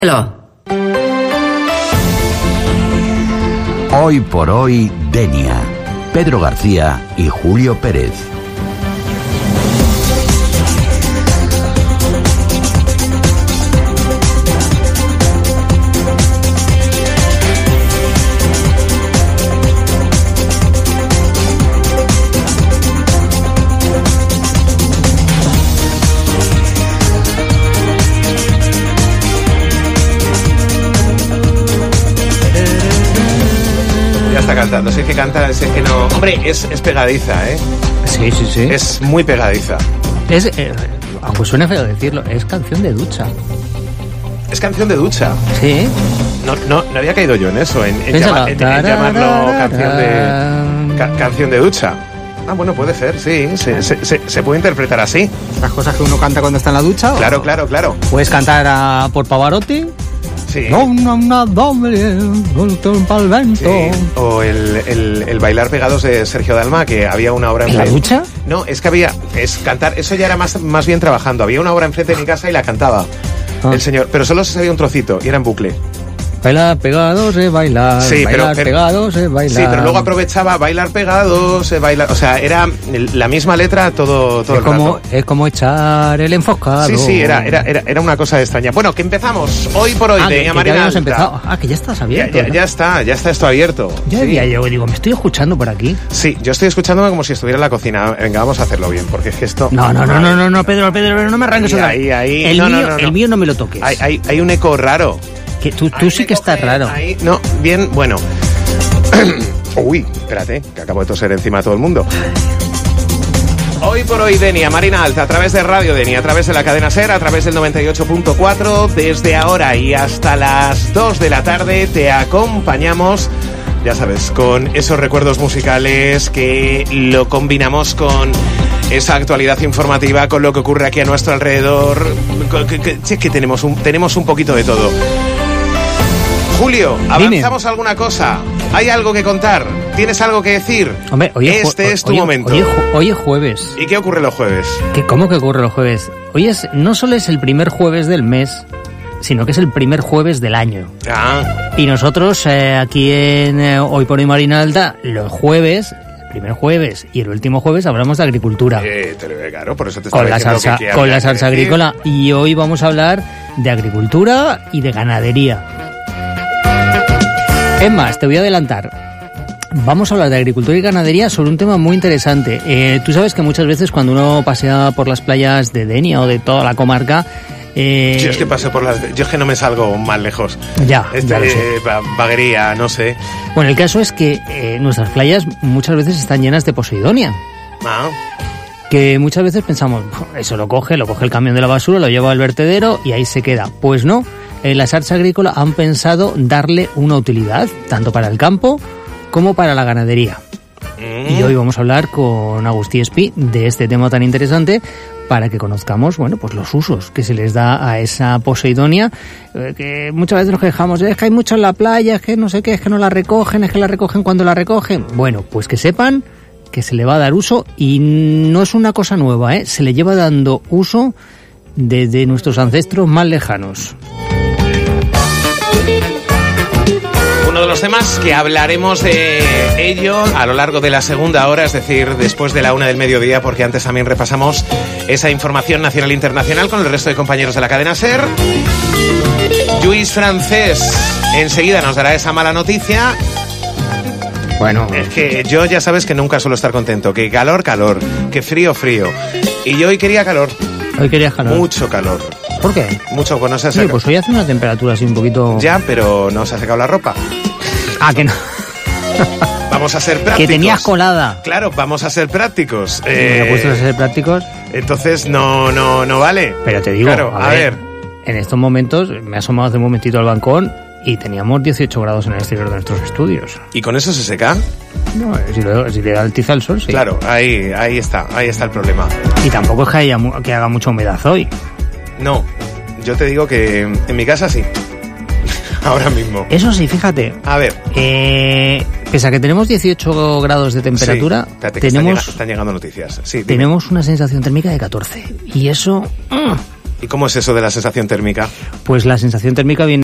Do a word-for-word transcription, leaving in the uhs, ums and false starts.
Hello. Hoy por hoy, Denia. Pedro García y Julio Pérez. Cantando, si es que canta, si es que no. Hombre, es, es pegadiza, ¿eh? Sí, sí, sí. Es muy pegadiza. Es, eh, aunque suene feo decirlo, es canción de ducha. Es canción de ducha. Sí. No, no, no había caído yo en eso, en, en, llama, en, en llamarlo canción de ca, canción de ducha. Ah, bueno, puede ser, sí. Se, se, se, se puede interpretar así. Las cosas que uno canta cuando está en la ducha. Claro, o... claro, claro. Puedes cantar a, por Pavarotti. Sí. No, no, no, doble, pa'l vento. Sí. O el, el, el bailar pegados de Sergio Dalma, que había una obra ¿En la ducha? No, es que había, es cantar, eso ya era más, más bien trabajando. Había una obra enfrente de mi casa y la cantaba ah. el señor, pero solo se sabía un trocito y era en bucle. Bailar pegados es bailar, sí, bailar pero, pegados es bailar. Sí, pero luego aprovechaba bailar pegados, bailar, o sea, era la misma letra todo, todo es el como, rato. Es como echar el enfocado. Sí, sí, era, era, era, era una cosa extraña. Bueno, que empezamos hoy por hoy ah, de que, Marina que ya Alta. empezado. Ah, que ya estás abierto. Ya, ya, ya está, ya está esto abierto. Ya sí. decía yo, digo, me estoy escuchando por aquí. Sí, yo estoy escuchándome como si estuviera en la cocina. Venga, vamos a hacerlo bien, porque es que esto... No, no, no, no, no, no, Pedro, Pedro, Pedro, no me arranques otra vez. Ahí, ahí, el, no, mío, no, no, no. el mío no me lo toques. Hay, hay, hay un eco raro. Que tú, tú sí que estás raro. Ahí, no, bien, bueno. Uy, espérate, que acabo de toser encima a todo el mundo. Hoy por hoy, Denia, Marina Alta, a través de Radio Denia, a través de la cadena SER, a través del noventa y ocho punto cuatro, desde ahora y hasta las dos de la tarde te acompañamos, ya sabes, con esos recuerdos musicales que lo combinamos con esa actualidad informativa, con lo que ocurre aquí a nuestro alrededor. Que, que, que, que tenemos un, tenemos un poquito de todo. Julio, ¿avanzamos Dime. alguna cosa? ¿Hay algo que contar? ¿Tienes algo que decir? Hombre, hoy es este ju- es tu hoy, momento. Hoy es, ju- hoy es jueves. ¿Y qué ocurre los jueves? ¿Qué, ¿Cómo que ocurre los jueves? Hoy es, no solo es el primer jueves del mes, sino que es el primer jueves del año. Ah. Y nosotros eh, aquí en eh, Hoy por Hoy Marina Alta, los jueves... primer jueves y el último jueves hablamos de agricultura. Eh, te lo veo claro, por eso te estaba con la diciendo salsa, que, que con la salsa agrícola. Y hoy vamos a hablar de agricultura y de ganadería. Es más, te voy a adelantar. Vamos a hablar de agricultura y ganadería sobre un tema muy interesante. Eh, tú sabes que muchas veces cuando uno pasea por las playas de Denia o de toda la comarca... Eh, yo es que paso por las... Yo es que no me salgo más lejos. Ya, este, ya lo sé. Eh, Baguería, no sé. Bueno, el caso es que eh, nuestras playas muchas veces están llenas de posidonia. Ah. Que muchas veces pensamos, eso lo coge, lo coge el camión de la basura, lo lleva al vertedero y ahí se queda. Pues no, en la salsa agrícola han pensado darle una utilidad, tanto para el campo como para la ganadería. Mm. Y hoy vamos a hablar con Agustí Espí de este tema tan interesante para que conozcamos, bueno, pues los usos que se les da a esa poseidonia, eh, que muchas veces nos quejamos, es que hay mucho en la playa, es que no sé qué, es que no la recogen, es que la recogen cuando la recogen. Bueno, pues que sepan que se le va a dar uso y no es una cosa nueva, ¿eh? Se le lleva dando uso desde nuestros ancestros más lejanos. Uno de los temas que hablaremos de ello a lo largo de la segunda hora, es decir, después de la una del mediodía, porque antes también repasamos esa información nacional e internacional con el resto de compañeros de la cadena SER. Lluís Francés enseguida nos dará esa mala noticia. Bueno, es que yo ya sabes que nunca suelo estar contento, que calor, calor, que frío, frío. Y yo hoy quería calor. Hoy querías calor. Mucho calor. ¿Por qué? Mucho, pues no se ha Sí, secado. pues hoy hace una temperatura así un poquito... Ya, pero no se ha secado la ropa. Ah, que no. Vamos a ser prácticos. Que tenías colada. Claro, vamos a ser prácticos. Eh, ¿Me puestos a ser prácticos? Entonces no, no, no vale. Pero te digo, claro, a, a ver, ver. En estos momentos me he asomado hace un momentito al balcón y teníamos dieciocho grados en el exterior de nuestros estudios. ¿Y con eso se seca? No, si, lo, si le da el tiza al sol, sí. Claro, ahí, ahí está, ahí está el problema. Y tampoco es que, haya, que haga mucha humedad hoy. No, yo te digo que en mi casa sí. Ahora mismo. Eso sí, fíjate. A ver. Eh, pese a que tenemos dieciocho grados de temperatura, sí, espérate, tenemos, que están, llegando, están llegando noticias. Sí, tenemos una sensación térmica de catorce. Y eso... Mm, ¿Y cómo es eso de la sensación térmica? Pues la sensación térmica viene